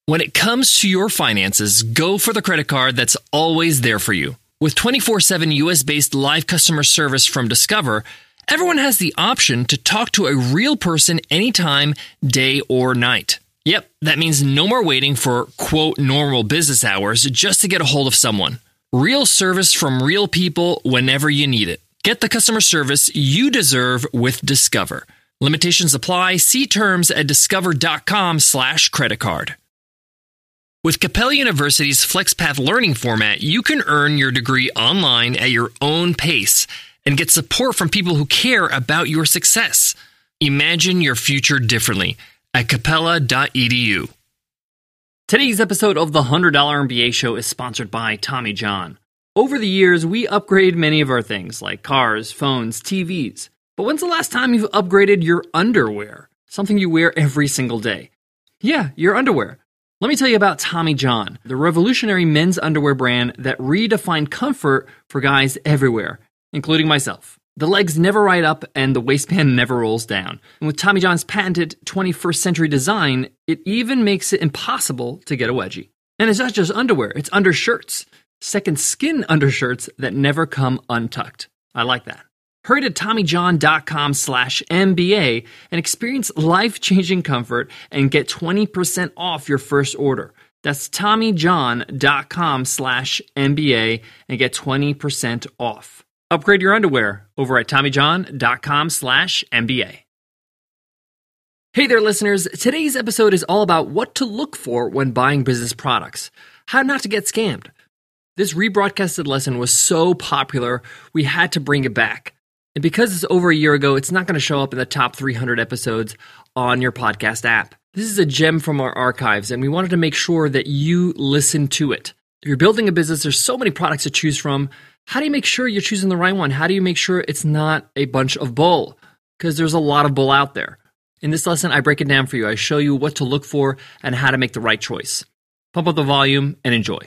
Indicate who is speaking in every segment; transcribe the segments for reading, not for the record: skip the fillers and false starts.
Speaker 1: When it comes to your finances, go for the credit card that's always there for you. With 24/7 US-based live customer service from Discover, everyone has the option to talk to a real person anytime, day or night. Yep, that means no more waiting for, quote, normal business hours just to get a hold of someone. Real service from real people whenever you need it. Get the customer service you deserve with Discover. Limitations apply. See terms at discover.com/creditcard. With Capella University's FlexPath learning format, you can earn your degree online at your own pace and get support from people who care about your success. Imagine your future differently at capella.edu.
Speaker 2: Today's episode of the $100 MBA Show is sponsored by Tommy John. Over the years, we upgrade many of our things like cars, phones, TVs. But when's the last time you've upgraded your underwear? Something you wear every single day. Yeah, your underwear. Let me tell you about Tommy John, the revolutionary men's underwear brand that redefined comfort for guys everywhere, including myself. The legs never ride up and the waistband never rolls down. And with Tommy John's patented 21st century design, it even makes it impossible to get a wedgie. And it's not just underwear, it's undershirts. Second skin undershirts that never come untucked. I like that. Hurry to TommyJohn.com/MBA and experience life-changing comfort and get 20% off your first order. That's TommyJohn.com/MBA and get 20% off. Upgrade your underwear over at TommyJohn.com/MBA. Hey there, listeners. Today's episode is all about what to look for when buying business products. How not to get scammed. This rebroadcasted lesson was so popular, we had to bring it back. And because it's over a year ago, it's not going to show up in the top 300 episodes on your podcast app. This is a gem from our archives, and we wanted to make sure that you listen to it. If you're building a business, there's so many products to choose from. How do you make sure you're choosing the right one? How do you make sure it's not a bunch of bull? Because there's a lot of bull out there. In this lesson, I break it down for you. I show you what to look for and how to make the right choice. Pump up the volume and enjoy.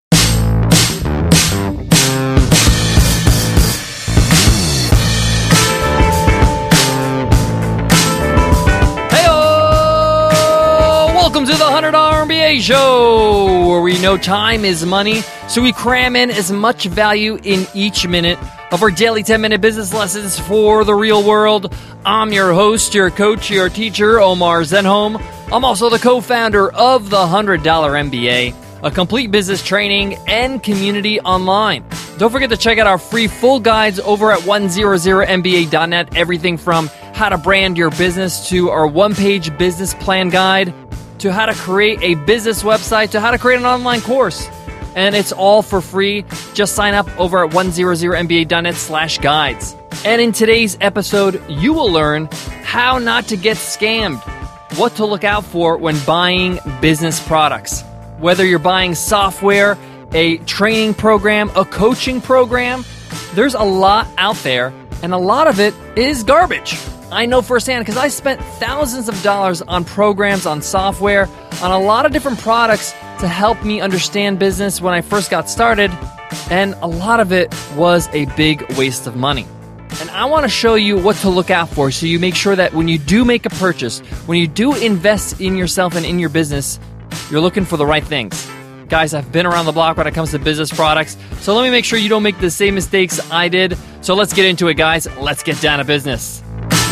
Speaker 2: Welcome to the $100 MBA Show, where we know time is money, so we cram in as much value in each minute of our daily 10-minute business lessons for the real world. I'm your host, your coach, your teacher, Omar Zenhom. I'm also the co-founder of the $100 MBA, a complete business training and community online. Don't forget to check out our free full guides over at 100mba.net, everything from how to brand your business to our one-page business plan guide, to how to create a business website, to how to create an online course. And it's all for free. Just sign up over at 100mba.net/guides. And in today's episode, you will learn how not to get scammed, what to look out for when buying business products. Whether you're buying software, a training program, a coaching program, there's a lot out there, and a lot of it is garbage. I know firsthand because I spent thousands of dollars on programs, on software, on a lot of different products to help me understand business when I first got started, and a lot of it was a big waste of money. And I want to show you what to look out for so you make sure that when you do make a purchase, when you do invest in yourself and in your business, you're looking for the right things. Guys, I've been around the block when it comes to business products, so let me make sure you don't make the same mistakes I did. So let's get into it, guys. Let's get down to business.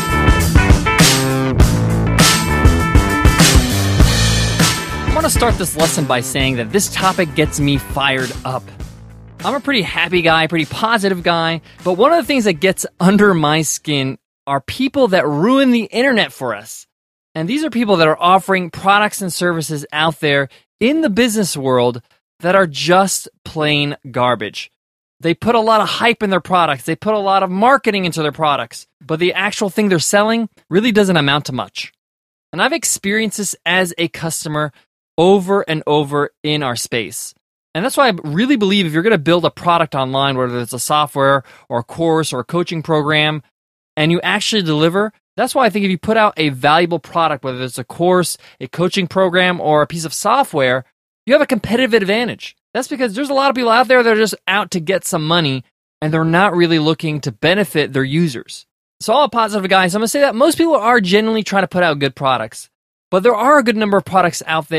Speaker 2: I want to start this lesson by saying that this topic gets me fired up. I'm a pretty happy guy, pretty positive guy, but one of the things that gets under my skin are people that ruin the internet for us. And these are people that are offering products and services out there in the business world that are just plain garbage. They put a lot of hype in their products. They put a lot of marketing into their products, but the actual thing they're selling really doesn't amount to much. And I've experienced this as a customer over and over in our space. And that's why I really believe if you're going to build a product online, whether it's a software or a course or a coaching program, and you actually deliver, that's why I think if you put out a valuable product, whether it's a course, a coaching program, or a piece of software, you have a competitive advantage. That's because there's a lot of people out there that are just out to get some money, and they're not really looking to benefit their users. So all positive guys, I'm going to say that most people are genuinely trying to put out good products, but there are a good number of products out there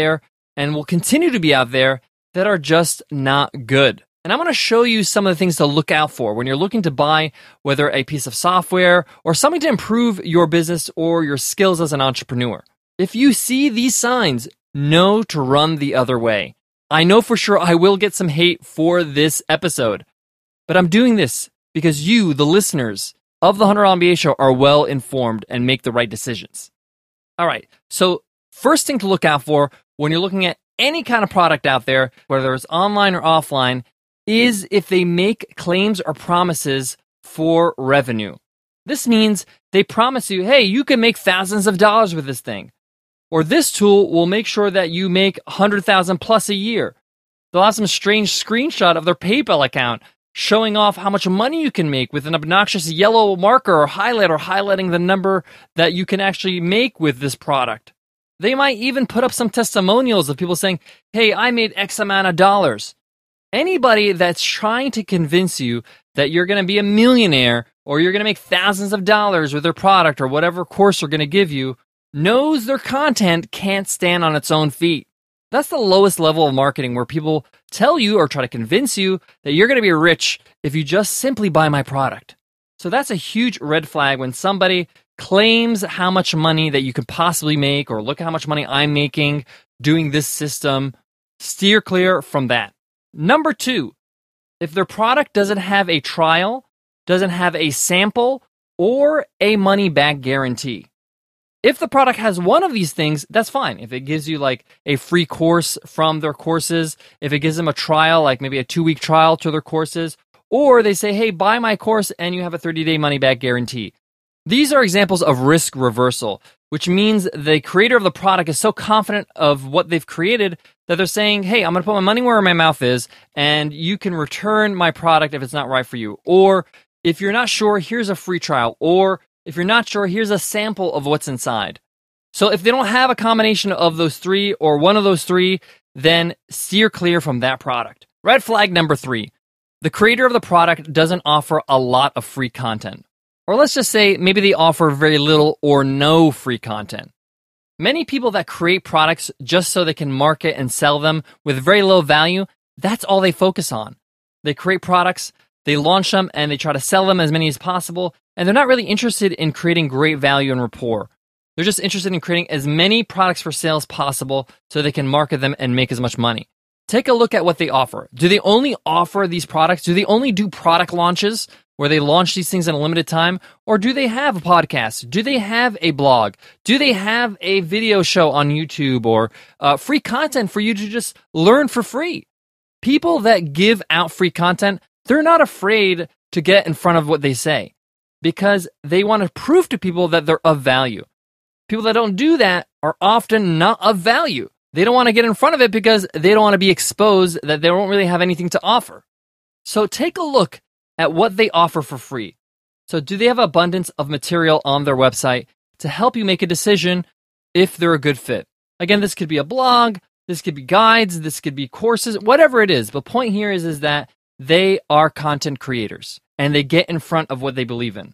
Speaker 2: and will continue to be out there that are just not good. And I'm going to show you some of the things to look out for when you're looking to buy whether a piece of software or something to improve your business or your skills as an entrepreneur. If you see these signs, know to run the other way. I know for sure I will get some hate for this episode, but I'm doing this because you, the listeners of the $100 MBA Show, are well informed and make the right decisions. All right, so first thing to look out for when you're looking at any kind of product out there, whether it's online or offline, is if they make claims or promises for revenue. This means they promise you, hey, you can make thousands of dollars with this thing. Or this tool will make sure that you make 100,000 plus a year. They'll have some strange screenshot of their PayPal account showing off how much money you can make with an obnoxious yellow marker or highlighter highlighting the number that you can actually make with this product. They might even put up some testimonials of people saying, hey, I made X amount of dollars. Anybody that's trying to convince you that you're going to be a millionaire or you're going to make thousands of dollars with their product or whatever course they're going to give you knows their content can't stand on its own feet. That's the lowest level of marketing, where people tell you or try to convince you that you're going to be rich if you just simply buy my product. So that's a huge red flag when somebody claims how much money that you could possibly make, or look at how much money I'm making doing this system. Steer clear from that. Number 2, if their product doesn't have a trial, doesn't have a sample, or a money-back guarantee. If the product has one of these things, that's fine. If it gives you like a free course from their courses, if it gives them a trial, like maybe a 2-week trial to their courses, or they say, hey, buy my course and you have a 30-day money-back guarantee. These are examples of risk reversal, which means the creator of the product is so confident of what they've created that they're saying, hey, I'm going to put my money where my mouth is, and you can return my product if it's not right for you. Or if you're not sure, here's a free trial. Or if you're not sure, here's a sample of what's inside. So if they don't have a combination of those 3 or one of those 3, then steer clear from that product. Red flag number 3, the creator of the product doesn't offer a lot of free content. Or let's just say maybe they offer very little or no free content. Many people that create products just so they can market and sell them with very low value, that's all they focus on. They create products, they launch them, and they try to sell them as many as possible, and they're not really interested in creating great value and rapport. They're just interested in creating as many products for sale as possible so they can market them and make as much money. Take a look at what they offer. Do they only offer these products? Do they only do product launches where they launch these things in a limited time? Or do they have a podcast? Do they have a blog? Do they have a video show on YouTube or free content for you to just learn for free? People that give out free content, they're not afraid to get in front of what they say because they want to prove to people that they're of value. People that don't do that are often not of value. They don't want to get in front of it because they don't want to be exposed that they don't really have anything to offer. So take a look at what they offer for free. So do they have abundance of material on their website to help you make a decision if they're a good fit? Again, this could be a blog, this could be guides, this could be courses, whatever it is. The point here is that they are content creators and they get in front of what they believe in.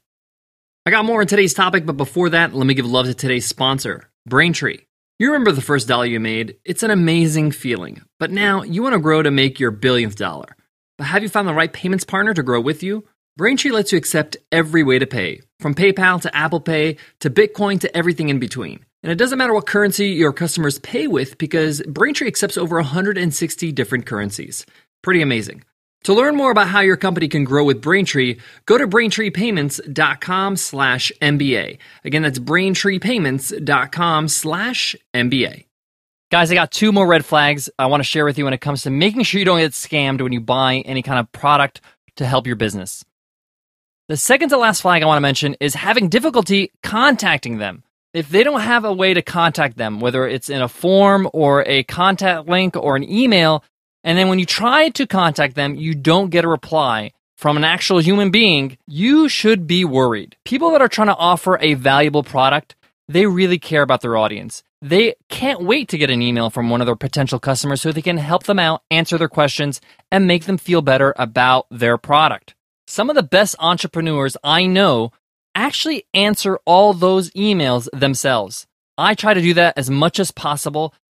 Speaker 2: I got more on today's topic, but before that, let me give love to today's sponsor, Braintree. You remember the first dollar you made? It's an amazing feeling. But now you want to grow to make your billionth dollar. But have you found the right payments partner to grow with you? Braintree lets you accept every way to pay, from PayPal to Apple Pay to Bitcoin to everything in between. And it doesn't matter what currency your customers pay with because Braintree accepts over 160 different currencies. Pretty amazing. To learn more about how your company can grow with Braintree, go to BraintreePayments.com/MBA. Again, that's BraintreePayments.com/MBA. Guys, I got 2 more red flags I want to share with you when it comes to making sure you don't get scammed when you buy any kind of product to help your business. The second to last flag I want to mention is having difficulty contacting them. If they don't have a way to contact them, whether it's in a form or a contact link or an email, and then when you try to contact them, you don't get a reply from an actual human being, you should be worried. People that are trying to offer a valuable product, they really care about their audience. They can't wait to get an email from one of their potential customers so they can help them out, answer their questions, and make them feel better about their product. Some of the best entrepreneurs I know actually answer all those emails themselves. I try to do that as much as possible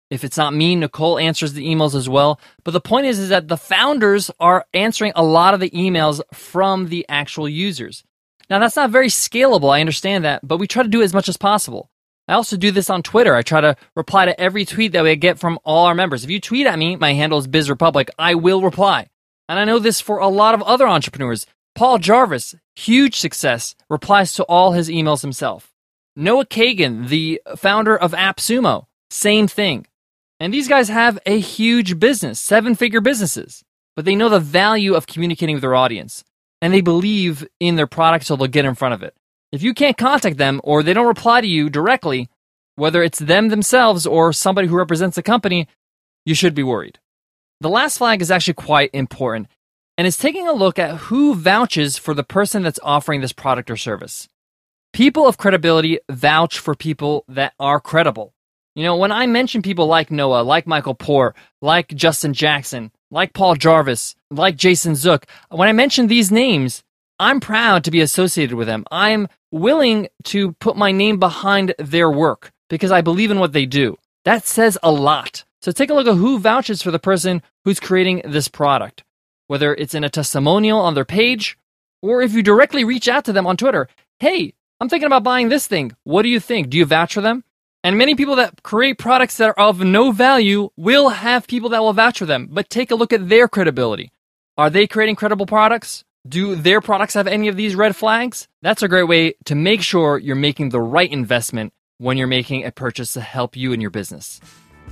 Speaker 2: If it's not me, Nicole answers the emails as well. But the point is that the founders are answering a lot of the emails from the actual users. Now, that's not very scalable, I understand that, but we try to do as much as possible. I also do this on Twitter. I try to reply to every tweet that we get from all our members. If you tweet at me, my handle is BizRepublic, I will reply. And I know this for a lot of other entrepreneurs. Paul Jarvis, huge success, replies to all his emails himself. Noah Kagan, the founder of AppSumo, same thing. And these guys have a huge business, 7-figure businesses, but they know the value of communicating with their audience, and they believe in their product, so they'll get in front of it. If you can't contact them or they don't reply to you directly, whether it's them themselves or somebody who represents the company, you should be worried. The last flag is actually quite important, and it's taking a look at who vouches for the person that's offering this product or service. People of credibility vouch for people that are credible. You know, when I mention people like Noah, like Michael Poore, like Justin Jackson, like Paul Jarvis, like Jason Zook, when I mention these names, I'm proud to be associated with them. I'm willing to put my name behind their work because I believe in what they do. That says a lot. So take a look at who vouches for the person who's creating this product, whether it's in a testimonial on their page, or if you directly reach out to them on Twitter. Hey, I'm thinking about buying this thing. What do you think? Do you vouch for them? And many people that create products that are of no value will have people that will vouch for them. But take a look at their credibility. Are they creating credible products? Do their products have any of these red flags? That's a great way to make sure you're making the right investment when you're making a purchase to help you in your business.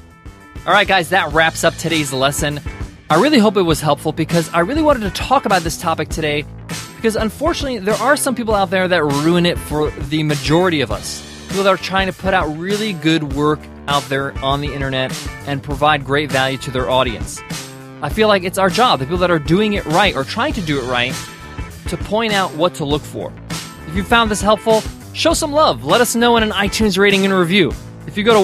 Speaker 2: All right, guys, that wraps up today's lesson. I really hope it was helpful because I really wanted to talk about this topic today because unfortunately, there are some people out there that ruin it for the majority of us. People that are trying to put out really good work out there on the internet and provide great value to their audience. I feel like it's our job, the people that are doing it right or trying to do it right, to point out what to look for. If you found this helpful, show some love. Let us know in an iTunes rating and review. If you go to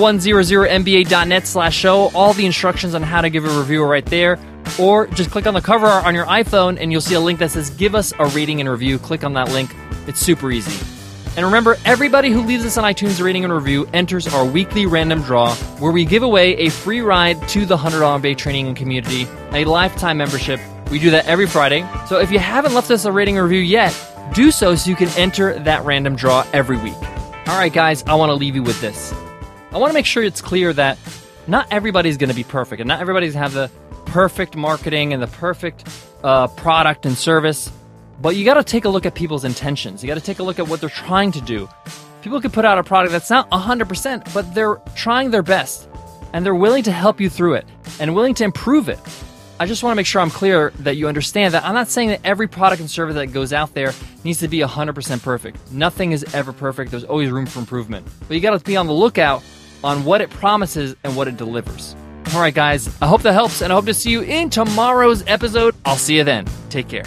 Speaker 2: 100mba.net/show, all the instructions on how to give a review are right there. Or just click on the cover art on your iPhone and you'll see a link that says give us a rating and review. Click on that link. It's super easy. And remember, everybody who leaves us an iTunes rating and review enters our weekly random draw where we give away a free ride to the $100 MBA training and community, a lifetime membership. We do that every Friday. So if you haven't left us a rating or review yet, do so you can enter that random draw every week. All right, guys, I want to leave you with this. I want to make sure it's clear that not everybody's going to be perfect and not everybody's going to have the perfect marketing and the perfect product and service. But you got to take a look at people's intentions. You got to take a look at what they're trying to do. People can put out a product that's not 100%, but they're trying their best. And they're willing to help you through it and willing to improve it. I just want to make sure I'm clear that you understand that I'm not saying that every product and service that goes out there needs to be 100% perfect. Nothing is ever perfect. There's always room for improvement. But you got to be on the lookout on what it promises and what it delivers. All right, guys, I hope that helps, and I hope to see you in tomorrow's episode. I'll see you then. Take care.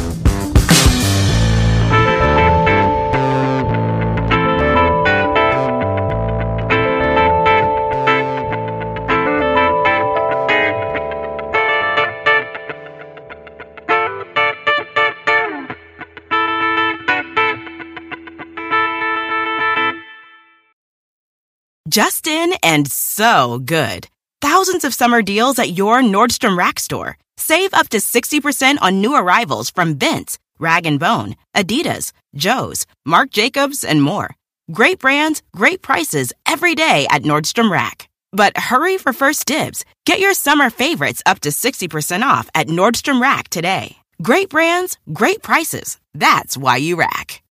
Speaker 3: Just in and so good. Thousands of summer deals at your Nordstrom Rack store. Save up to 60% on new arrivals from Vince, Rag & Bone, Adidas, Joe's, Marc Jacobs, and more. Great brands, great prices every day at Nordstrom Rack. But hurry for first dibs. Get your summer favorites up to 60% off at Nordstrom Rack today. Great brands, great prices. That's why you rack.